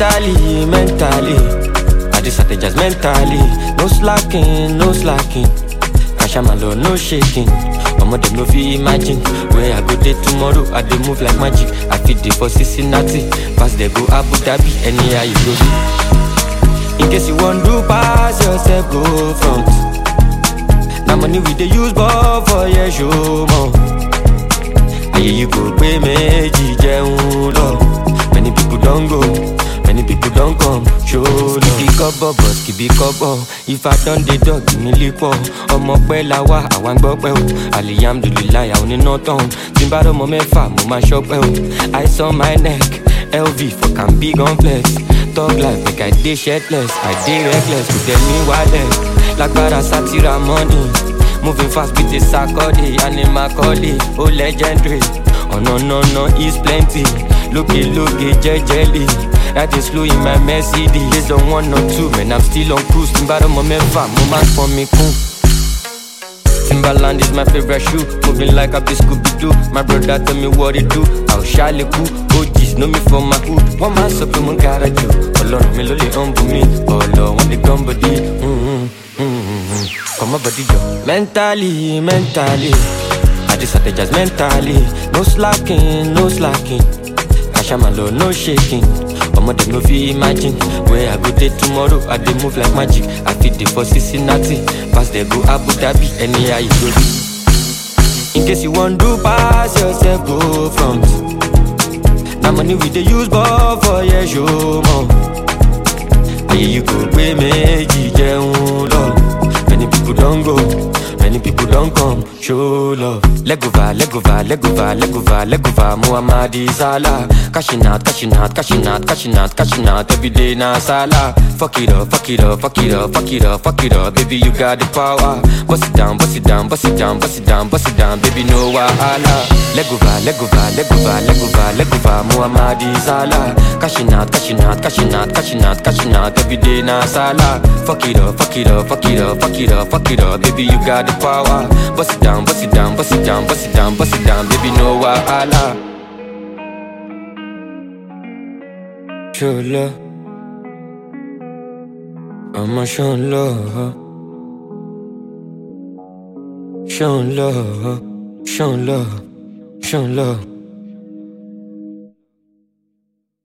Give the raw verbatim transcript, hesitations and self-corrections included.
Mentally, mentally, I just strategize mentally. No slacking, no slacking. Cash my love, no shaking. Mama dem no fit imagine where I go there tomorrow. I dey move like magic. I fit dey for Cincinnati, pass dey go Abu Dhabi, anyhow you go be. In case you want to pass yourself, go front. Now money we dey use ball for your show more. Aye you go pay meji jeun lo. Many people don't go, many people don't come. Show love. Skibi kobo, boss, skibi kobo. If I done the dog, give me lipo. Omo pe la wa, awan gbope o. Alhamdulillah, I only know town. Timbaro mo mefa, mo ma shop o. Ice on my neck, L V for can big on flex. Talk life, make I dey shirtless, I dey reckless. To tell me why less, like para satira money. Moving fast with the Sakodi, Anima Koli, oh legendary. Oh no no no, it's plenty. Looky looky, jelly. That is slow in my Mercedes. They don't want no two, man, I'm still on cruise. Timbaro mo mefa, mo man for me cool. Timberland is my favorite shoe. Moving like a Scooby-Doo. My brother tell me what it do. I'll shally cool. O Gs know me for my hood. One man suck him on cara do. Oh Lord, me lolly humble me. Oh Lord, when they come body. Mm-hmm, mm-hmm. Come on body yo. Mentally, mentally, I just strategize mentally. No slacking, no slacking. Cash my love, no shaking. Mama dem no fit imagine where I go there tomorrow. I dey move like magic. I fit dey for Cincinnati, pass dey go Abu Dhabi, anyhow you go be. In case you want to pass yourself, go front. Now money we dey use ball for your show more. Aye you go pay meji jeun lo. Many people don't go, many people don't come. Show love. Legova, legova, legova, legova, legova. Muhammad Salah. Cashing out, cashing out, cashing out, cashing out, cashing out. Every day na Salah. Fuck it up, fuck it up, fuck it up, fuck it up, fuck it up. Baby, you got the power. Bust it down, bust it down, bust it down, bust it down, bust it down. Baby, no wahala. Legova, legova, legova, legova, legova. Muhammad Salah. Cashing out, cashing out, cashing out, cashing out, cashing out. Every day na Salah. Fuck it up, fuck it up, fuck it up, fuck it up, fuck it up. Baby, you got the power. Bust it down, bust it down, bust it down, bust it down, bust it down. Baby, no wahala. Show love, I'ma show love, show love, show love, show love.